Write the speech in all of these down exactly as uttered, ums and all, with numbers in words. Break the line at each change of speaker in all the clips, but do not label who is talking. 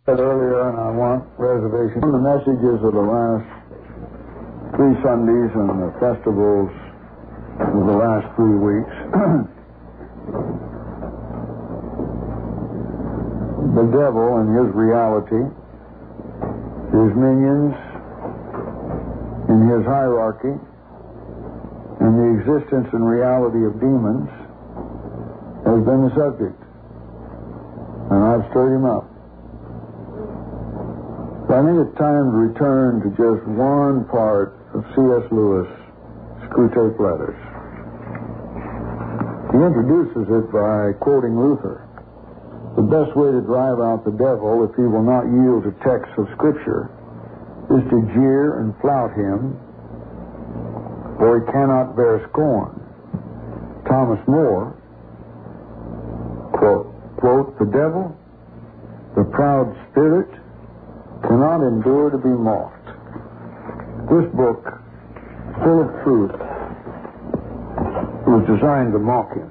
said earlier, and I want reservation. The messages of the last three Sundays and the festivals of the last three weeks. The devil and his reality, his minions in his hierarchy, and the existence and reality of demons has been the subject. And I've stirred him up. I think it's time to return to just one part of C S Lewis' Screwtape Letters. He introduces it by quoting Luther. The best way to drive out the devil, if he will not yield to texts of Scripture, is to jeer and flout him, for he cannot bear scorn. Thomas More, quote, quote, the devil, the proud spirit, cannot endure to be mocked. This book, full of truth, was designed to mock him.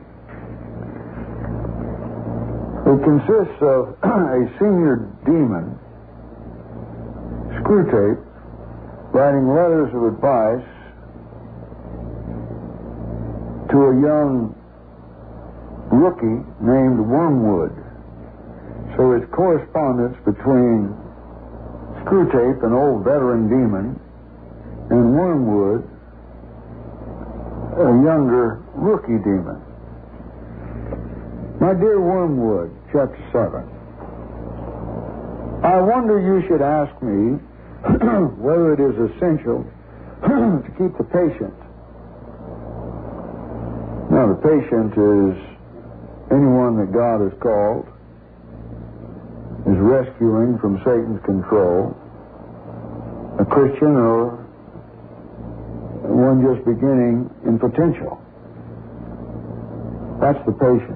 It consists of a senior demon, Screwtape, writing letters of advice to a young rookie named Wormwood. So it's correspondence between Screwtape, an old veteran demon, and Wormwood, a younger rookie demon. My dear Wormwood, chapter seven. I wonder you should ask me whether it is essential to keep the patient. Now, the patient is anyone that God has called, is rescuing from Satan's control, a Christian or one just beginning in potential. That's the patient.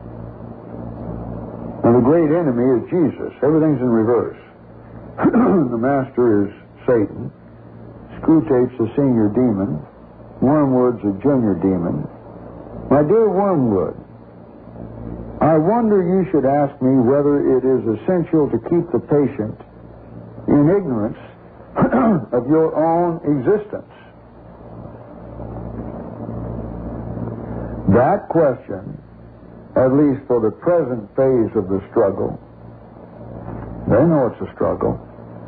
Now, the great enemy is Jesus. Everything's in reverse. The master is Satan. Screwtape's a senior demon. Wormwood's a junior demon. My dear Wormwood, I wonder you should ask me whether it is essential to keep the patient in ignorance of your own existence. That question, at least for the present phase of the struggle, they know it's a struggle.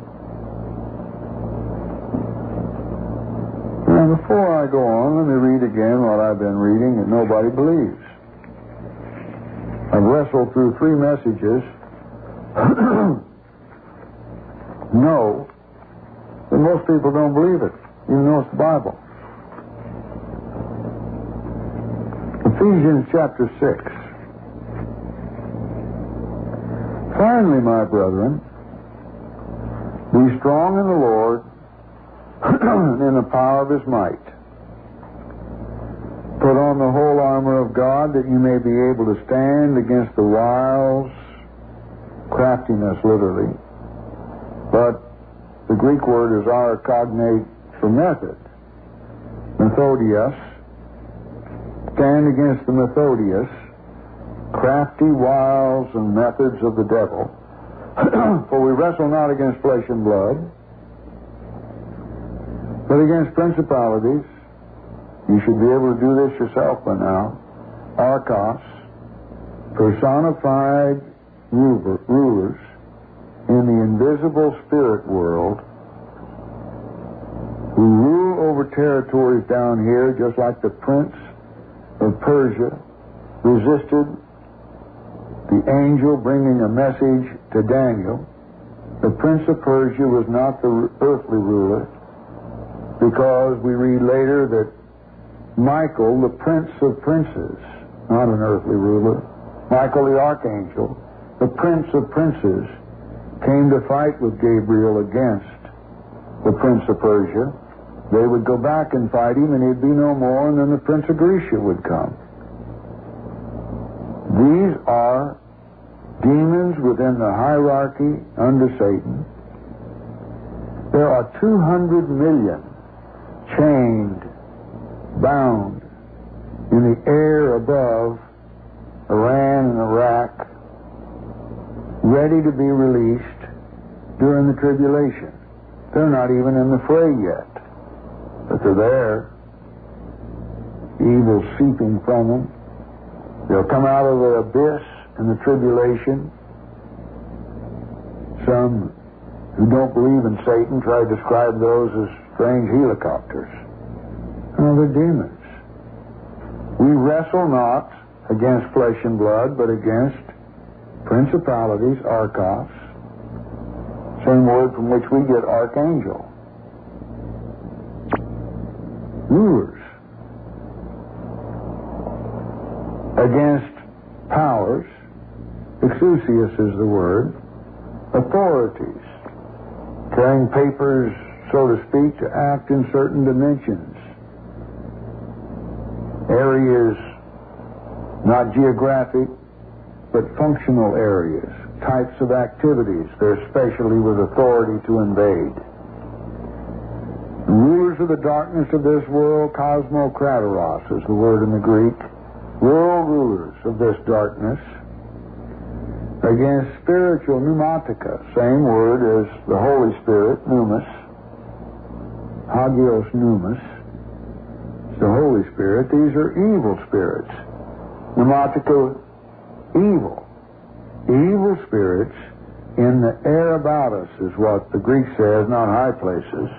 Now, before I go on, let me read again what I've been reading that nobody believes. I've wrestled through three messages. No, and most people don't believe it, even though it's the Bible. Ephesians chapter six. Finally, my brethren, be strong in the Lord and in the power of his might. Put on the whole armor of God that you may be able to stand against the wiles, craftiness literally, but the Greek word is our cognate for method, methodius. Stand against the methodius, crafty wiles and methods of the devil. For we wrestle not against flesh and blood, but against principalities. You should be able to do this yourself by now. Archos, personified rulers in the invisible spirit world, who rule over territories down here, just like the prince of Persia resisted the angel bringing a message to Daniel. The prince of Persia was not the earthly ruler, because we read later that Michael, the prince of princes, not an earthly ruler, Michael the archangel, the prince of princes, came to fight with Gabriel against the prince of Persia. They would go back and fight him, and he'd be no more, and then the prince of Grecia would come. These are demons within the hierarchy under Satan. There are two hundred million chained, bound in the air above Iran and Iraq, ready to be released during the tribulation. They're not even in the fray yet, but they're there. Evil seeping from them. They'll come out of the abyss in the tribulation. Some who don't believe in Satan try to describe those as strange helicopters. No, they're demons. We wrestle not against flesh and blood, but against principalities, archos, same word from which we get archangel. Rulers. Against powers, exousias is the word, authorities, carrying papers, so to speak, to act in certain dimensions. Areas, not geographic, but functional areas, types of activities, they're especially with authority to invade. The rulers of the darkness of this world, cosmokrateros is the word in the Greek, world rulers of this darkness, against spiritual pneumatica, same word as the Holy Spirit, pneumos, hagios pneumos, the Holy Spirit. These are evil spirits. Pneumatica, evil. Evil spirits in the air about us is what the Greek says, not high places.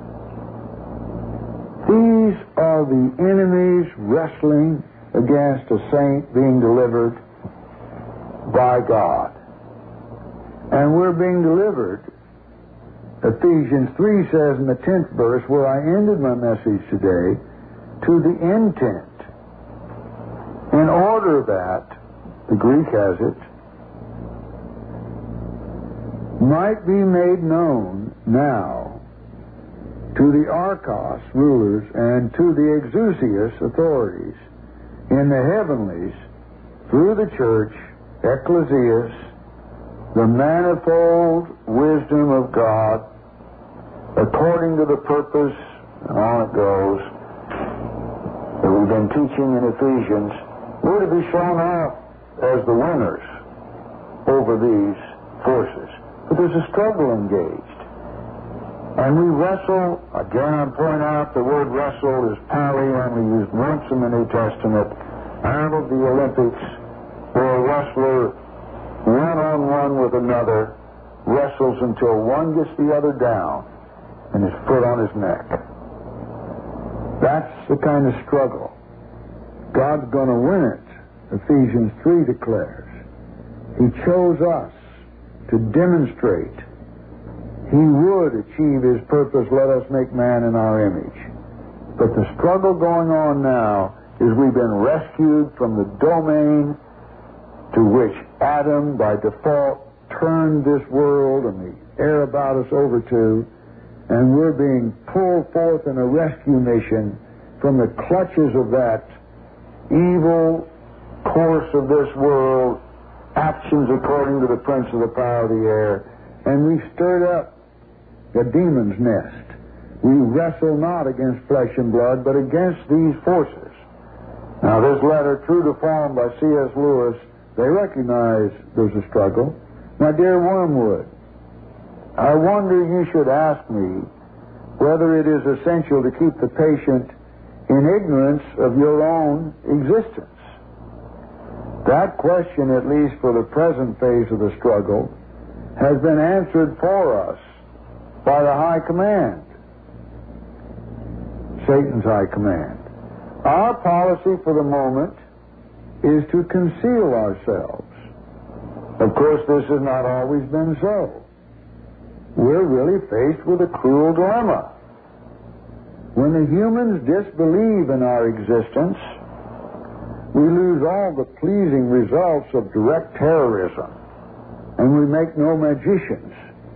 These are the enemies wrestling against a saint being delivered by God. And we're being delivered. Ephesians three says in the tenth verse, where I ended my message today, to the intent, in order that, the Greek has it, might be made known now to the archos, rulers, and to the exousias, authorities, in the heavenlies, through the church, ecclesias, the manifold wisdom of God, according to the purpose, and on it goes, that we've been teaching in Ephesians, we're to be shown off as the winners over these forces. But there's a struggle engaged. And we wrestle, again I'm pointing out the word wrestle is pali, only used once in the New Testament, out of the Olympics, where a wrestler, one-on-one with another, wrestles until one gets the other down and his foot on his neck. That's the kind of struggle. God's going to win it, Ephesians three declares. He chose us to demonstrate He would achieve His purpose, let us make man in our image. But the struggle going on now is we've been rescued from the domain to which Adam, by default, turned this world and the air about us over to, and we're being pulled forth in a rescue mission from the clutches of that evil course of this world, actions according to the prince of the power of the air, and we've stirred up the demon's nest. We wrestle not against flesh and blood, but against these forces. Now, this letter, true to form by C S Lewis, they recognize there's a struggle. Now, dear Wormwood, I wonder you should ask me whether it is essential to keep the patient in ignorance of your own existence. That question, at least for the present phase of the struggle, has been answered for us by the high command, Satan's high command. Our policy for the moment is to conceal ourselves. Of course, this has not always been so. We're really faced with a cruel dilemma. When the humans disbelieve in our existence, we lose all the pleasing results of direct terrorism, and we make no magicians.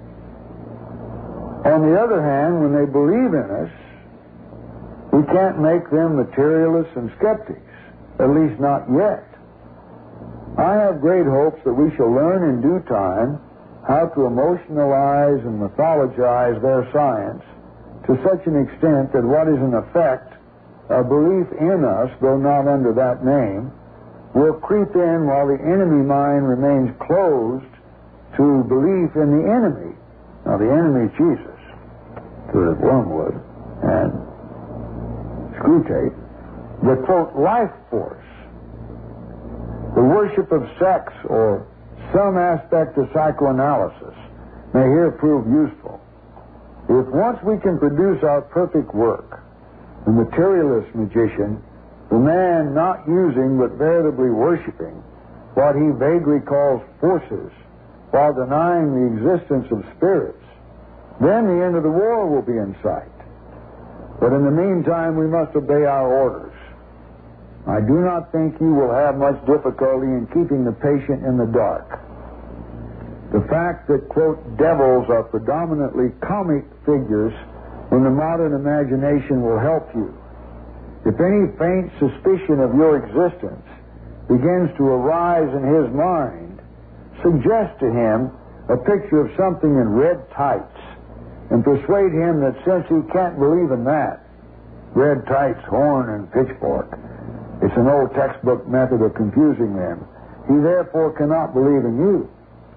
On the other hand, when they believe in us, we can't make them materialists and skeptics, at least not yet. I have great hopes that we shall learn in due time how to emotionalize and mythologize their science to such an extent that what is in effect a belief in us, though not under that name, will creep in while the enemy mind remains closed to belief in the enemy. Now, the enemy is Jesus, to the wormwood, and Screwtape, the, quote, life force, the worship of sex or some aspect of psychoanalysis may here prove useful. If once we can produce our perfect work, the materialist magician, the man not using but veritably worshiping what he vaguely calls forces while denying the existence of spirits, then the end of the world will be in sight. But in the meantime, we must obey our orders. I do not think you will have much difficulty in keeping the patient in the dark. The fact that, quote, devils are predominantly comic figures in the modern imagination will help you. If any faint suspicion of your existence begins to arise in his mind, suggest to him a picture of something in red tights and persuade him that since he can't believe in that, red tights, horn, and pitchfork, it's an old textbook method of confusing them, he therefore cannot believe in you.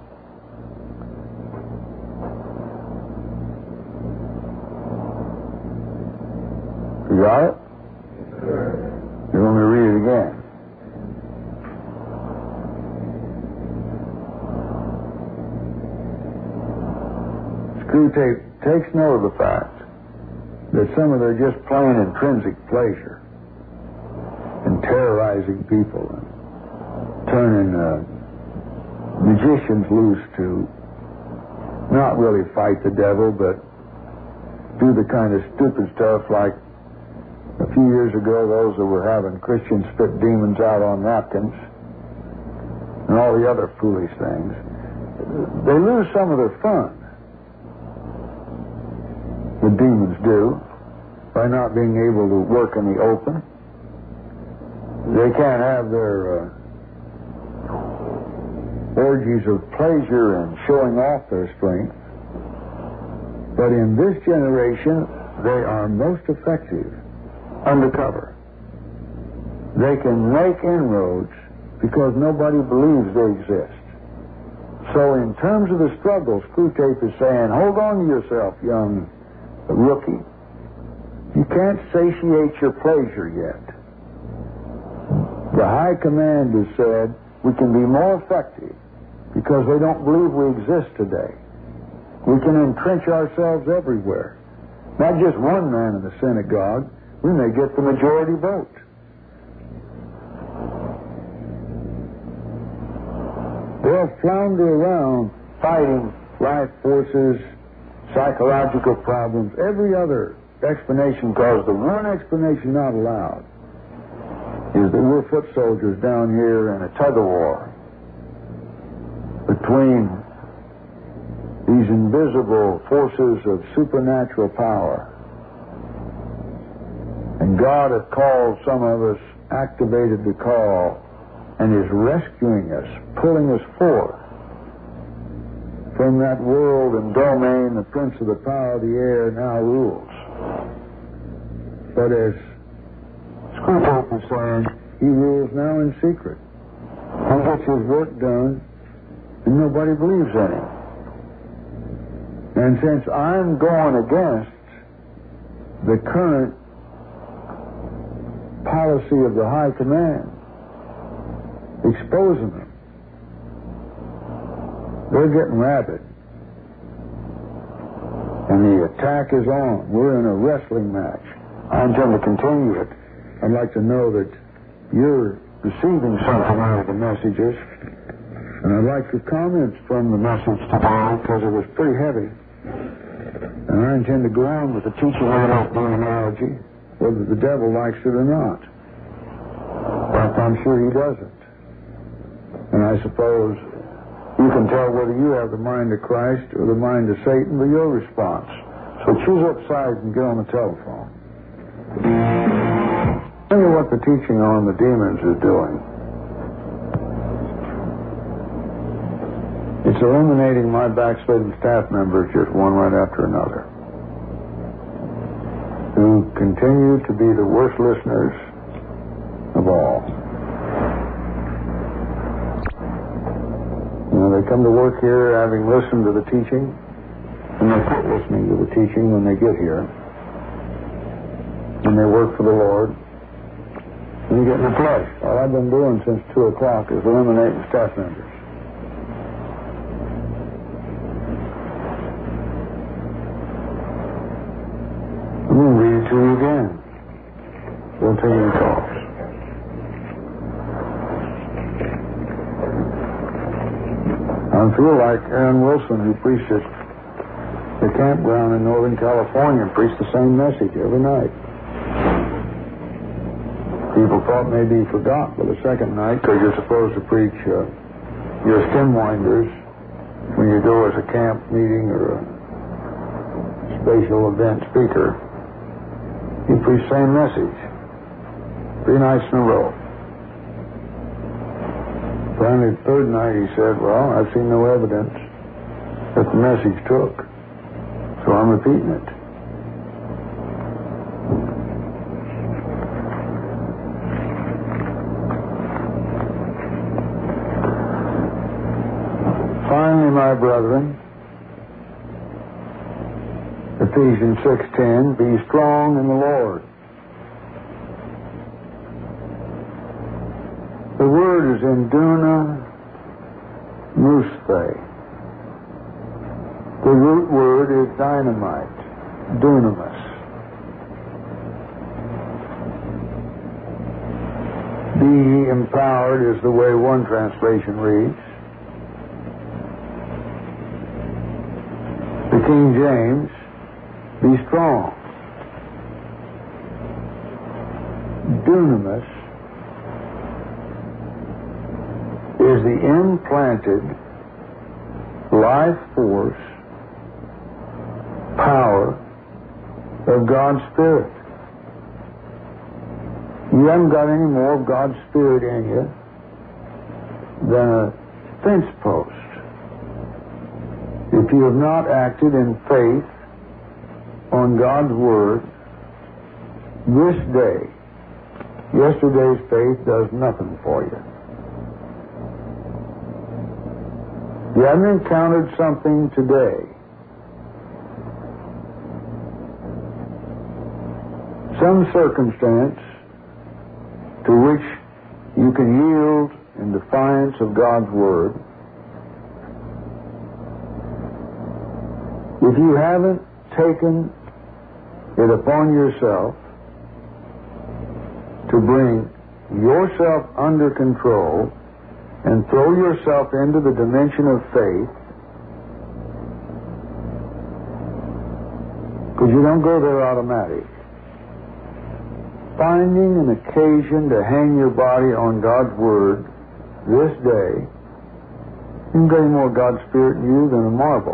You got it? You want me to read it again? Screwtape takes note of the fact that some of their just plain intrinsic pleasure in terrorizing people and turning uh, magicians loose to not really fight the devil, but do the kind of stupid stuff like a few years ago, those that were having Christians spit demons out on napkins and all the other foolish things, they lose some of their fun. The demons do, by not being able to work in the open. They can't have their uh, orgies of pleasure and showing off their strength. But in this generation, they are most effective undercover. They can make inroads because nobody believes they exist. So in terms of the struggle, Screwtape is saying, hold on to yourself, young rookie. You can't satiate your pleasure yet. The high command has said we can be more effective because they don't believe we exist today. We can entrench ourselves everywhere. Not just one man in the synagogue. We may get the majority vote. They'll flounder around fighting life forces, psychological problems, every other explanation, because the one explanation not allowed is that we're foot soldiers down here in a tug-of-war between these invisible forces of supernatural power. And God has called some of us, activated the call, and is rescuing us, pulling us forth from that world and domain the prince of the power of the air now rules. But as Screwtape is saying, he rules now in secret. He gets his work done, and nobody believes in him. And since I'm going against the current policy of the high command, exposing them, they're getting rabid. And the attack is on. We're in a wrestling match. I intend to continue it. I'd like to know that you're receiving something out of the messages. And I'd like your comments from the message today, because it was pretty heavy. And I intend to go on with the teaching of that demonology, whether the devil likes it or not. But I'm sure he doesn't. And I suppose you can tell whether you have the mind of Christ or the mind of Satan by your response. So choose up sides and get on the telephone. Tell me what the teaching on the demons is doing. It's eliminating my backslidden staff members just one right after another, who continue to be the worst listeners of all. You know, they come to work here having listened to the teaching, and they quit listening to the teaching when they get here, and they work for the Lord, and you get in the flesh. All I've been doing since two o'clock is eliminating staff members. I'm going to read it to you again. Won't take any calls. I feel like Aaron Wilson, who preached at the campground in Northern California, preached the same message every night. People thought maybe he forgot for the second night, because you're supposed to preach uh, your stem winders when you go as a camp meeting or a special event speaker. He preached the same message three nights in a row. Finally, the third night he said, well, I've seen no evidence that the message took, so I'm repeating it. Finally, my brethren, Ephesians six ten, be strong in the Lord. The word is in Duna Muspe. The root word is dynamite, dunamis. Be ye empowered is the way one translation reads. The King James, be strong. Dunamis is the implanted life force, power of God's Spirit. You haven't got any more of God's Spirit in you than a fence post. If you have not acted in faith on God's Word this day, yesterday's faith does nothing for you. You haven't encountered something today, some circumstance to which you can yield in defiance of God's Word. If you haven't taken it upon yourself to bring yourself under control and throw yourself into the dimension of faith, because you don't go there automatic. Finding an occasion to hang your body on God's Word this day, you can get more God's Spirit in you than a marble.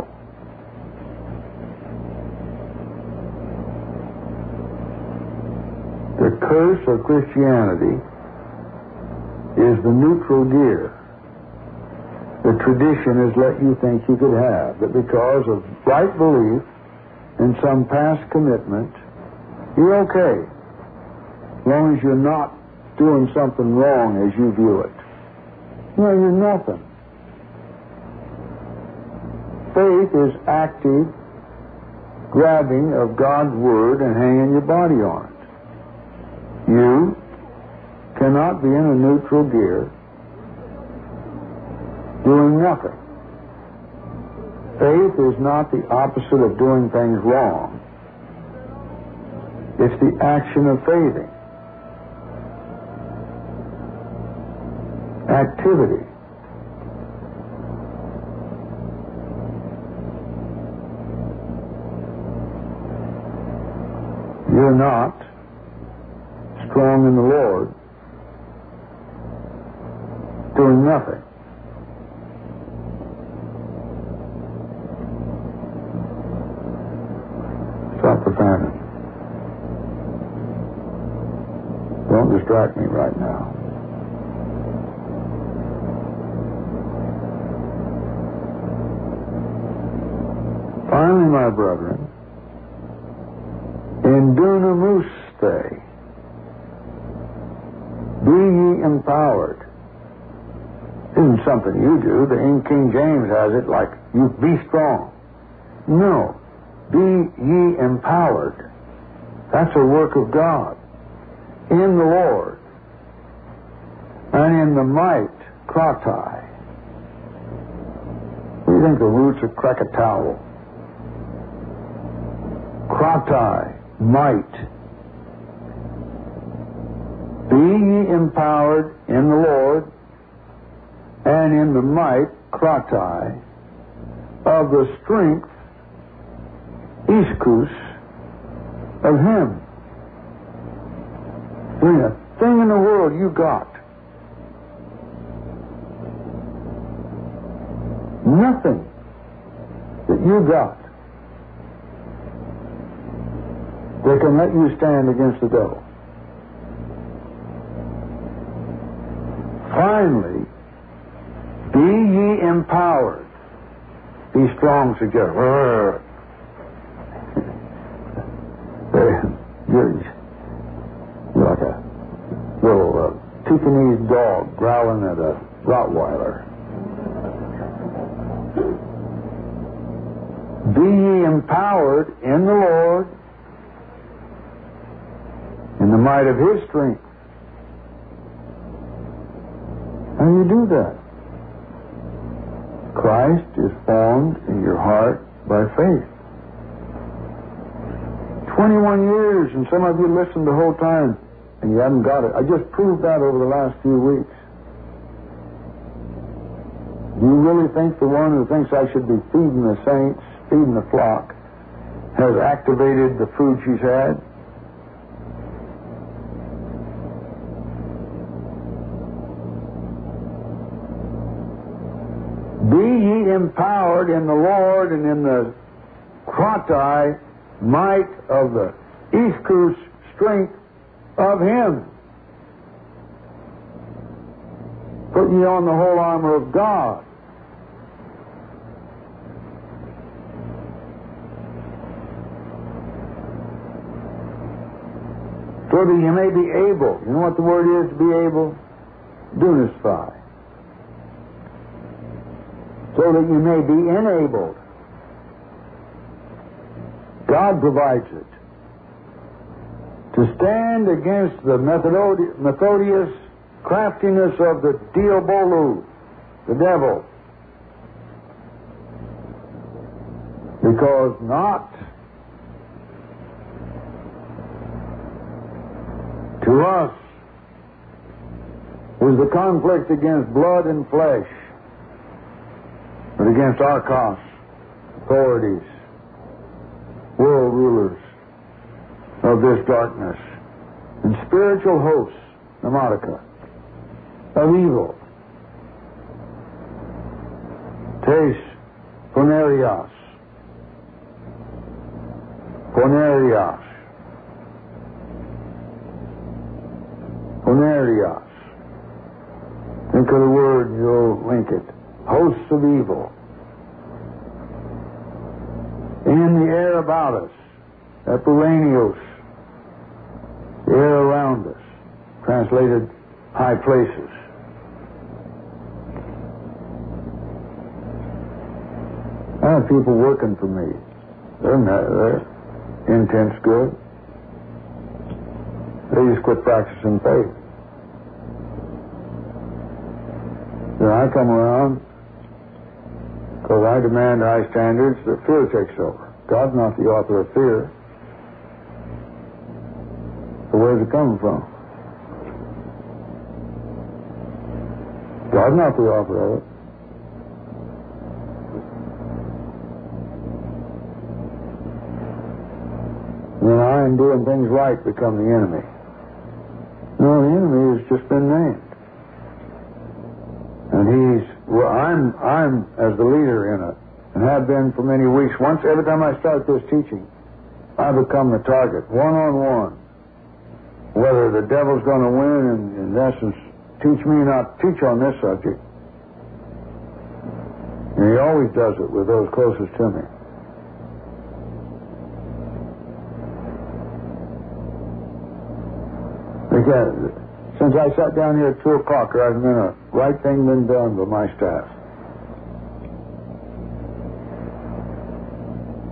The curse of Christianity is the neutral gear the tradition has let you think you could have, that because of right belief in some past commitment, you're okay, as long as you're not doing something wrong as you view it. No, you're nothing. Faith is active grabbing of God's Word and hanging your body on it. You cannot be in a neutral gear doing nothing. Faith is not the opposite of doing things wrong. It's the action of faithing. Activity. You're not strong in the Lord doing nothing. Stop the famine. Don't distract me right now. Finally, my brethren, in dunamuste, be ye empowered. Isn't something you do. The King James has it like, you be strong. No. Be ye empowered. That's a work of God. In the Lord. And in the might, kratai. What do you think the roots of Krakatoa? Kratai, might. Be ye empowered in the Lord and in the might, kratai, of the strength, iskus, of Him. There ain't a thing in the world you got. Nothing that you got that can let you stand against the devil. Finally, be ye empowered. Be strong, suggest. You're, you're like a little uh, Pekingese dog growling at a Rottweiler. Be ye empowered in the Lord, in the might of His strength. How do you do that? Christ is formed in your heart by faith. twenty-one years, and some of you listened the whole time, and you haven't got it. I just proved that over the last few weeks. Do you really think the one who thinks I should be feeding the saints, feeding the flock, has activated the food she's had? Be ye empowered in the Lord and in the kratai, might of the iskus, strength of Him. Put ye on the whole armor of God. So that you may be able. You know what the word is, to be able? Dunasphi. So that you may be enabled. God provides it. To stand against the Methodi- Methodius craftiness of the Diabolu, the devil. Because not to us is the conflict against blood and flesh, but against archos, authorities, world rulers of this darkness, and spiritual hosts, pneumatica, of evil. Tes ponerias. Ponerias. Ponerias. Think of the word, you'll link it. Hosts of evil. In the air about us. Epuranios. The air around us. Translated, high places. I have people working for me. They're, not, they're intense good. They just quit practicing faith. Then I come around, because I demand high standards, that fear takes over. God's not the author of fear. So where's it coming from? God's not the author of it. When I am doing things right become the enemy. No, the enemy has just been named. And he's, well, I'm, I'm as the leader in it, and have been for many weeks. Once, every time I start this teaching, I become the target, one-on-one. Whether the devil's going to win, and in essence, teach me not to teach on this subject. And he always does it with those closest to me. Because since I sat down here at two o'clock, there hasn't been a right thing been done by my staff.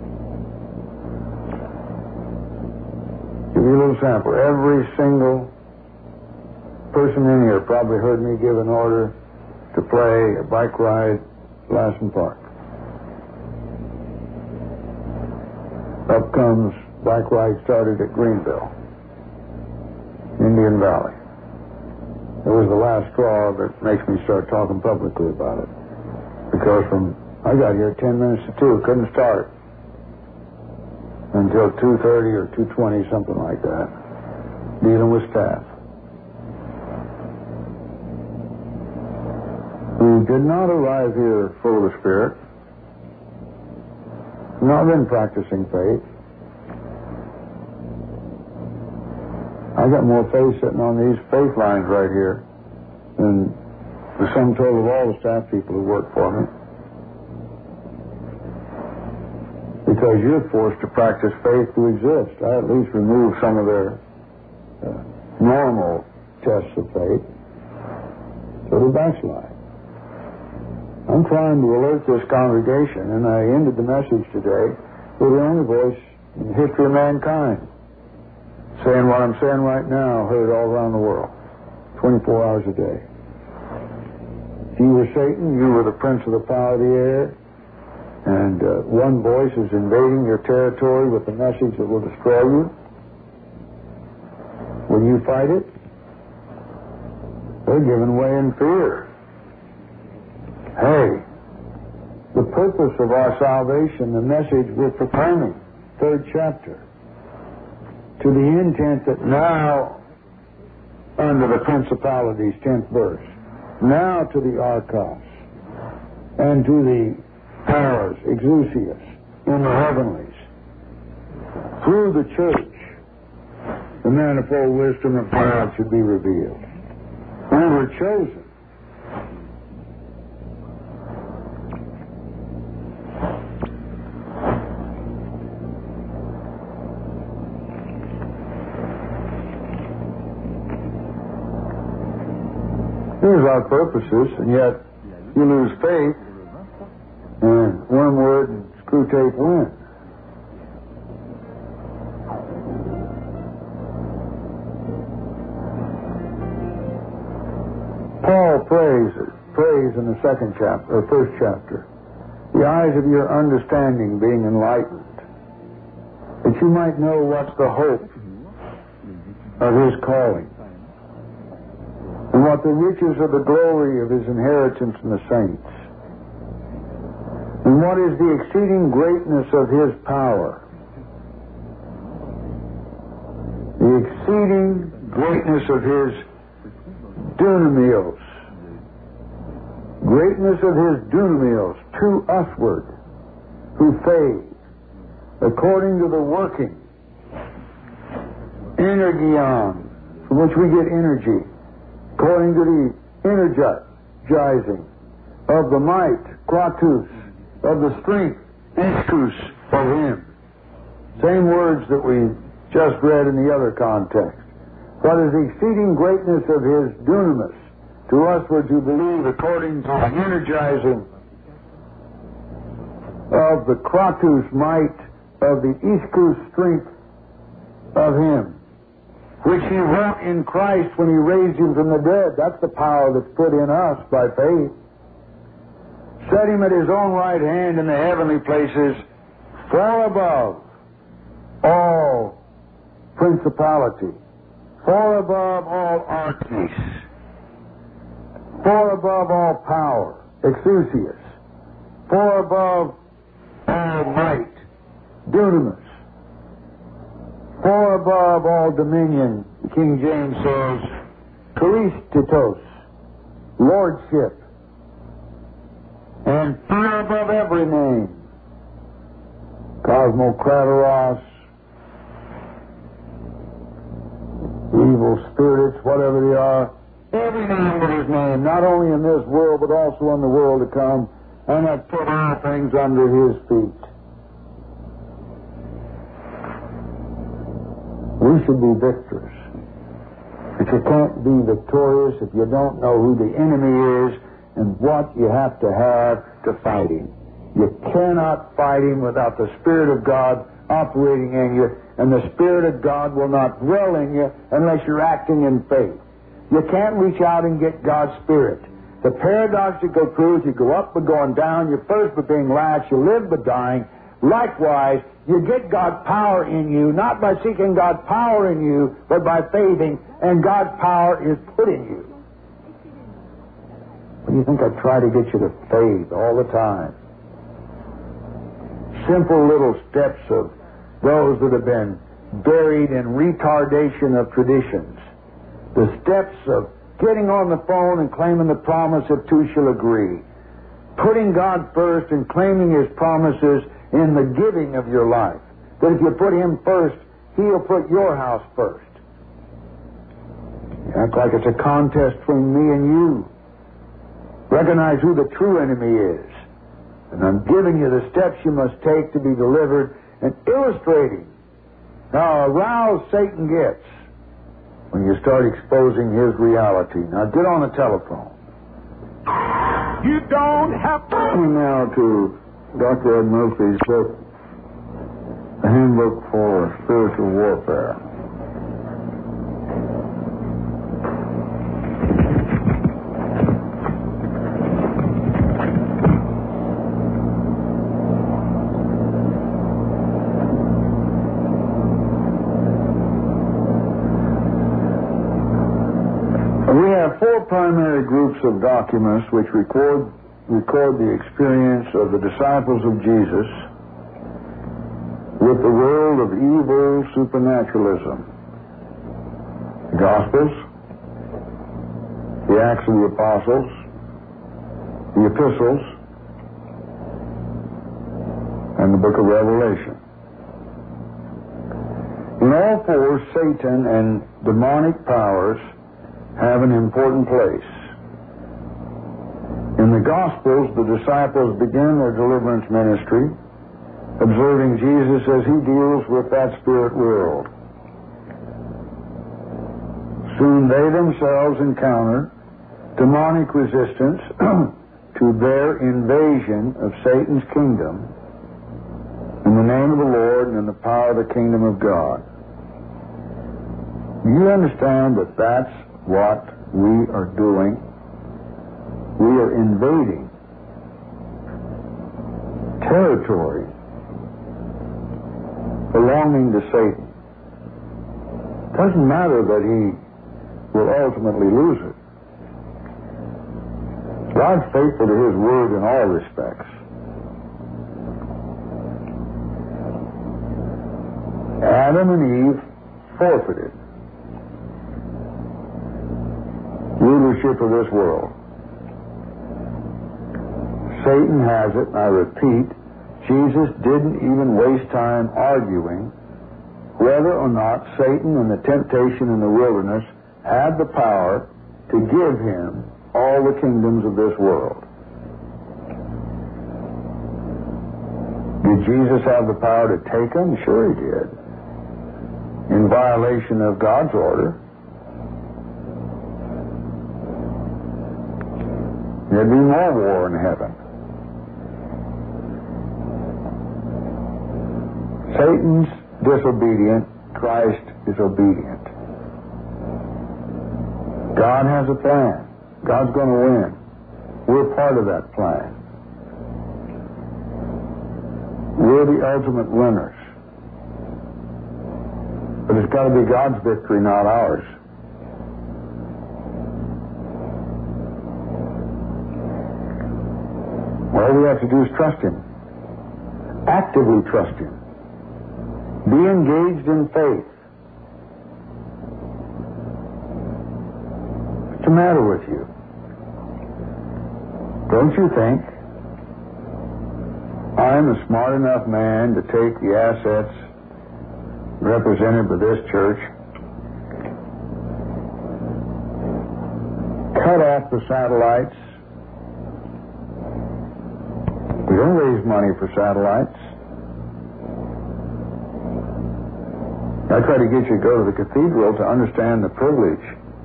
single sample. Every single person in here probably heard me give an order to play a bike ride at Lassen Park. Up comes bike ride started at Greenville, Indian Valley. It was the last straw that makes me start talking publicly about it. Because from, I got here ten minutes to two, couldn't start until two thirty or two twenty, something like that, dealing with staff. We did not arrive here full of the Spirit. Not been practicing faith. I got more faith sitting on these faith lines right here than the sum total of all the staff people who work for me. Because you're forced to practice faith to exist. I at least removed some of their uh, normal tests of faith. So they backslide. I'm trying to alert this congregation, and I ended the message today with the only voice in the history of mankind saying what I'm saying right now, heard all around the world, twenty-four hours a day. If you were Satan, you were the prince of the power of the air, and uh, one voice is invading your territory with a message that will destroy you. When you fight it, they're giving way in fear. Hey, the purpose of our salvation, the message we're proclaiming, third chapter, to the intent that now, under the principalities, tenth verse, now to the archos, and to the powers, exousias, in the heavenlies, through the church, the manifold wisdom of God should be revealed. We were chosen. Here's our purposes, and yet you lose faith, and wormwood and screw tape win. Paul prays, prays in the second chapter, or first chapter, the eyes of your understanding being enlightened, that you might know what's the hope of his calling, and what the riches of the glory of his inheritance in the saints, and what is the exceeding greatness of his power, the exceeding greatness of his dunamios, greatness of his dunamios to usward, who fade, according to the working, energion, from which we get energy, according to the energizing of the might, kratus, of the strength, ischus, of him. Same words that we just read in the other context. What is the exceeding greatness of his dunamis to us which who believe, according to the energizing of the kratus might, of the ischus strength of him, which he wrought in Christ when he raised him from the dead. That's the power that's put in us by faith. Set him at his own right hand in the heavenly places, far above all principality, far above all arches, far above all power, exousias, far above all might, dunamis, far above all dominion, King James says, Christos, lordship, and far above every name, Cosmokratoros, evil spirits, whatever they are, every name but his name, not only in this world but also in the world to come, and have put all things under his feet. We should be victors. But you can't be victorious if you don't know who the enemy is and what you have to have to fight him. You cannot fight him without the Spirit of God operating in you, and the Spirit of God will not dwell in you unless you're acting in faith. You can't reach out and get God's Spirit. The paradoxical truth, you go up by going down, you're first by being last, you live by dying. Likewise, you get God's power in you, not by seeking God's power in you, but by faithing, and God's power is put in you. What do you think I try to get you to faith all the time? Simple little steps of those that have been buried in retardation of traditions. The steps of getting on the phone and claiming the promise of two shall agree. Putting God first and claiming His promises in the giving of your life. That if you put Him first, He'll put your house first. You act like it's a contest between me and you. Recognize who the true enemy is. And I'm giving you the steps you must take to be delivered and illustrating how aroused Satan gets when you start exposing his reality. Now get on the telephone.
You don't have to.
Now to Doctor Ed Murphy's book, The Handbook for Spiritual Warfare. We have four primary groups of documents which record record the experience of the disciples of Jesus with the world of evil supernaturalism. The Gospels, the Acts of the Apostles, the Epistles, and the Book of Revelation. In all four, Satan and demonic powers have an important place. In the Gospels, the disciples begin their deliverance ministry observing Jesus as He deals with that spirit world. Soon they themselves encounter demonic resistance to their invasion of Satan's kingdom in the name of the Lord and in the power of the kingdom of God. You understand that that's what we are doing? We are invading territory belonging to Satan. Doesn't matter that he will ultimately lose it. God's faithful to His word in all respects. Adam and Eve forfeited rulership of this world. Satan has it, and I repeat, Jesus didn't even waste time arguing whether or not Satan and the temptation in the wilderness had the power to give him all the kingdoms of this world. Did Jesus have the power to take them? Sure He did. In violation of God's order. There'd be more war in heaven. Satan's disobedient, Christ is obedient. God has a plan. God's going to win. We're part of that plan. We're the ultimate winners. But it's got to be God's victory, not ours. All we have to do is trust Him. Actively trust Him. Be engaged in faith. What's the matter with you? Don't you think I'm a smart enough man to take the assets represented by this church, cut off the satellites? We don't raise money for satellites. I try to get you to go to the cathedral to understand the privilege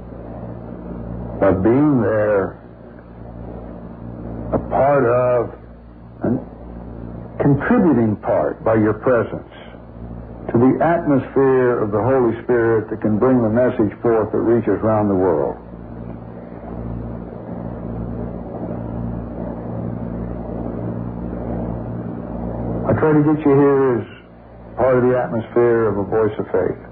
of being there, a part of, a contributing part by your presence to the atmosphere of the Holy Spirit that can bring the message forth that reaches around the world. I try to get you here as part of the atmosphere of a voice of faith,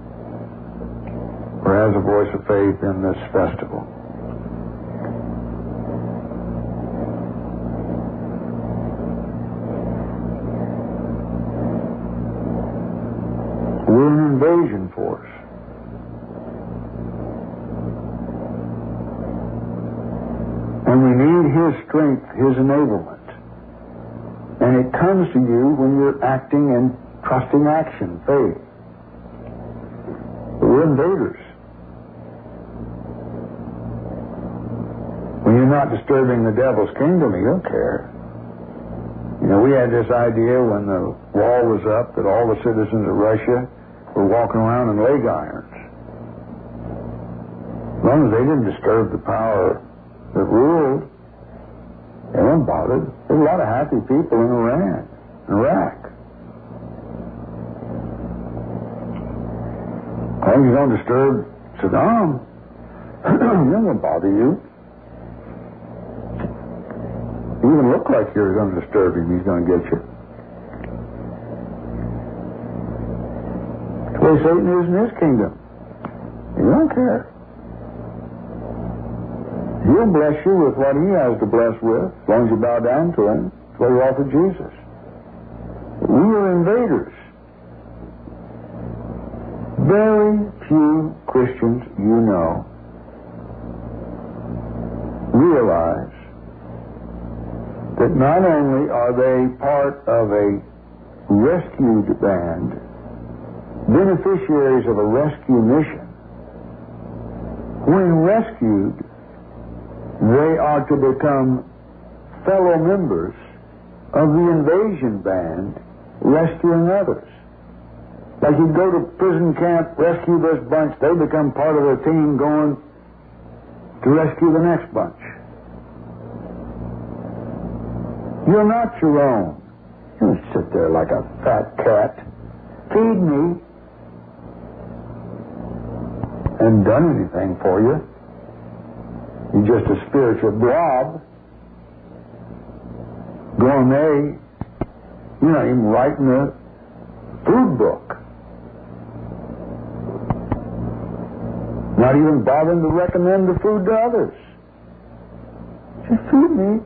or as a voice of faith in this festival. We're an invasion force. And we need His strength, His enablement. And it comes to you when you're acting in trusting action, faith. But we're invaders. When you're not disturbing the devil's kingdom, he don't care. You know, we had this idea when the wall was up that all the citizens of Russia were walking around in leg irons. As long as they didn't disturb the power that ruled, they weren't bothered. There's a lot of happy people in Iran, Iraq. As long as you don't disturb Saddam, it won't bother you. You even look like you're going to disturb him, he's going to get you. That's the way Satan is in his kingdom. He don't care. He'll bless you with what he has to bless with, as long as you bow down to him. That's why you offer Jesus. But we are invaders. Very few Christians you know realize that not only are they part of a rescued band, beneficiaries of a rescue mission, when rescued, they are to become fellow members of the invasion band rescuing others. Like you go to prison camp, rescue this bunch, they become part of a team going to rescue the next bunch. You're not your own. You don't sit there like a fat cat. Feed me. Hasn't done anything for you. You're just a spiritual blob. Gourmet. You're not even writing a food book. Not even bothering to recommend the food to others. Just feed me.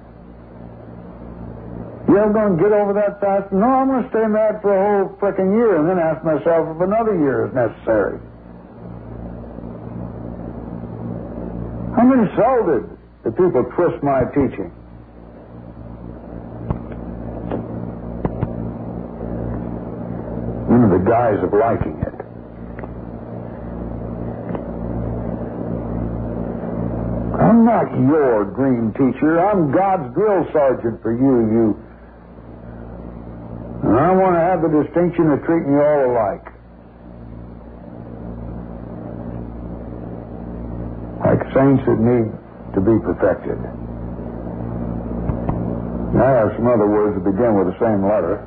You ever going to get over that fast? No, I'm going to stay mad for a whole frickin' year and then ask myself if another year is necessary. I'm insulted that people twist my teaching. Under the guise of liking it. I'm not your dream teacher. I'm God's drill sergeant for you, you. And I want to have the distinction of treating you all alike. Like saints that need to be perfected. I have some other words that begin with the same letter.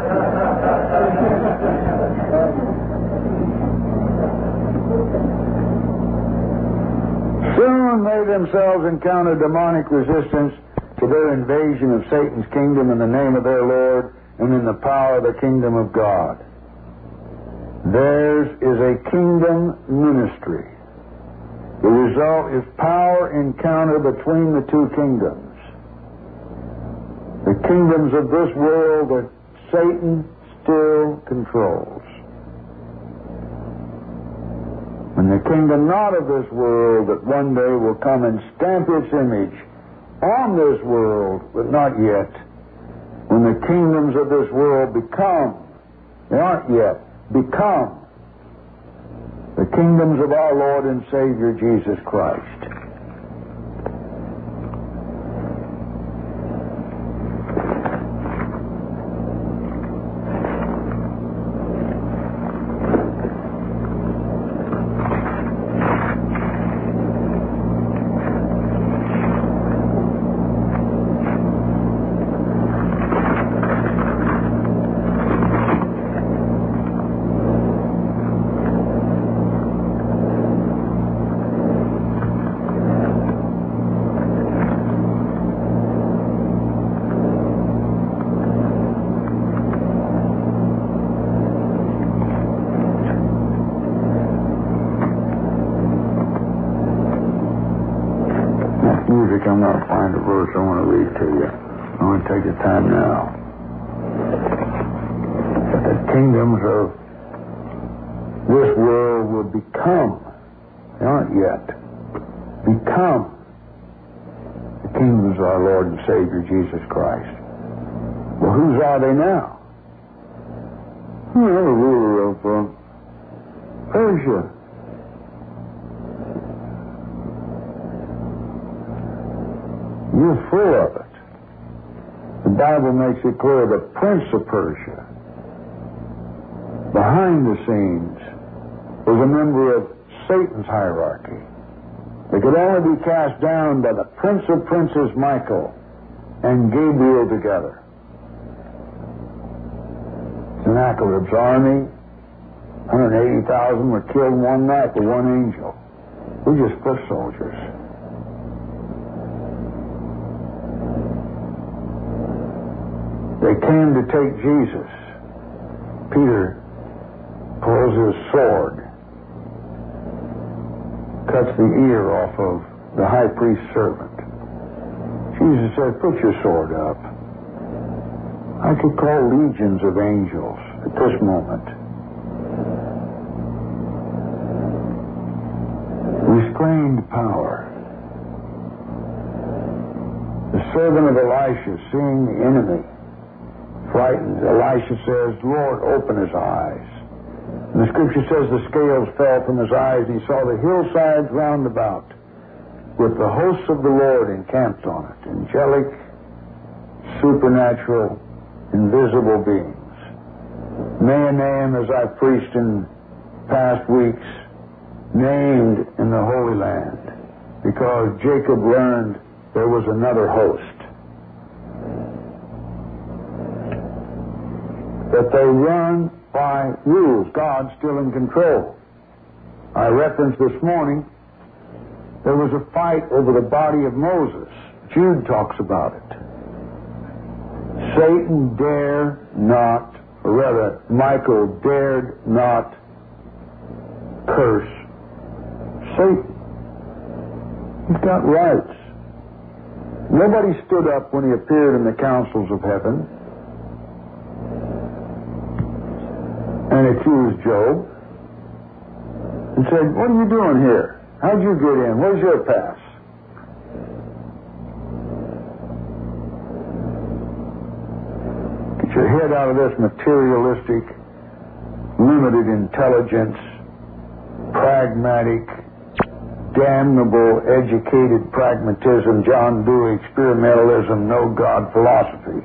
Soon they themselves encounter demonic resistance to their invasion of Satan's kingdom in the name of their Lord and in the power of the kingdom of God. Theirs is a kingdom ministry. The result is power encounter between the two kingdoms. The kingdoms of this world that Satan still controls. And the kingdom not of this world that one day will come and stamp its image on this world, but not yet. When the kingdoms of this world become, they aren't yet, become the kingdoms of our Lord and Savior Jesus Christ. Music, I'm going to find a verse I want to read to you. I want to take the time now. But the kingdoms of this world will become, they aren't yet, become the kingdoms of our Lord and Savior Jesus Christ. Well, whose are they now? Well, the ruler of uh, Persia. You're full of it. The Bible makes it clear the prince of Persia, behind the scenes, was a member of Satan's hierarchy. They could only be cast down by the prince of princes, Michael, and Gabriel together. Sennacherib's army, one hundred eighty thousand were killed in one night with one angel. We're just foot soldiers. They came to take Jesus. Peter pulls his sword, cuts the ear off of the high priest's servant. Jesus said, put your sword up. I could call legions of angels at this moment. Restrained power. The servant of Elisha, seeing the enemy, frightened, Elisha says, Lord, open his eyes. And the scripture says the scales fell from his eyes, and he saw the hillsides round about with the hosts of the Lord encamped on it, angelic, supernatural, invisible beings. Mahanaim, as I've preached in past weeks, named in the Holy Land because Jacob learned there was another host. That they run by rules. God's still in control. I referenced this morning, there was a fight over the body of Moses. Jude talks about it. Satan dare not, or rather, Michael dared not curse Satan. He's got rights. Nobody stood up when he appeared in the councils of heaven and accused Job and said, what are you doing here? How'd you get in? Where's your pass? Get your head out of this materialistic, limited intelligence, pragmatic, damnable, educated pragmatism, John Dewey, experimentalism, no God philosophy.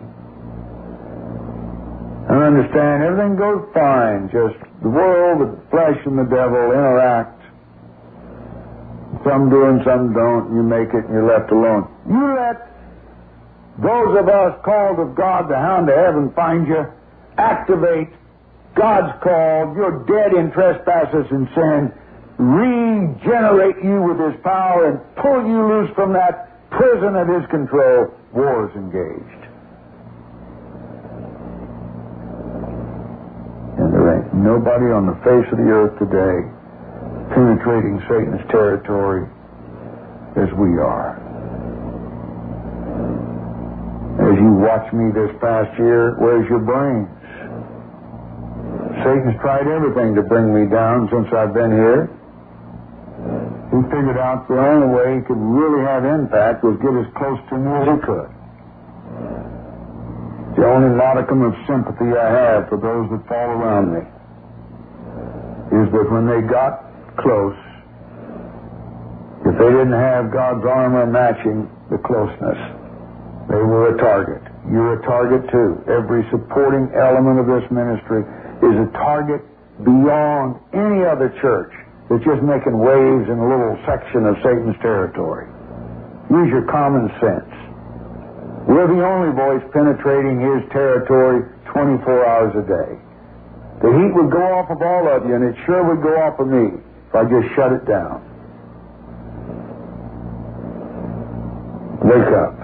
And understand everything goes fine, just the world, the flesh, and the devil interact. Some do and some don't. You make it and you're left alone. You let those of us called of God, the hound of heaven, find you. Activate God's call. You're dead in trespasses and sin. Regenerate you with His power and pull you loose from that prison of His control. War is engaged. And there ain't nobody on the face of the earth today penetrating Satan's territory as we are. As you watch me this past year, where's your brains? Satan's tried everything to bring me down since I've been here. He figured out the only way he could really have impact was get as close to me as he could. The only modicum of sympathy I have for those that fall around me is that when they got close, if they didn't have God's armor matching the closeness, they were a target. You're a target too. Every supporting element of this ministry is a target beyond any other church that's just making waves in a little section of Satan's territory. Use your common sense. We're the only voice penetrating his territory twenty-four hours a day. The heat would go off of all of you, and it sure would go off of me if I just shut it down. Wake up.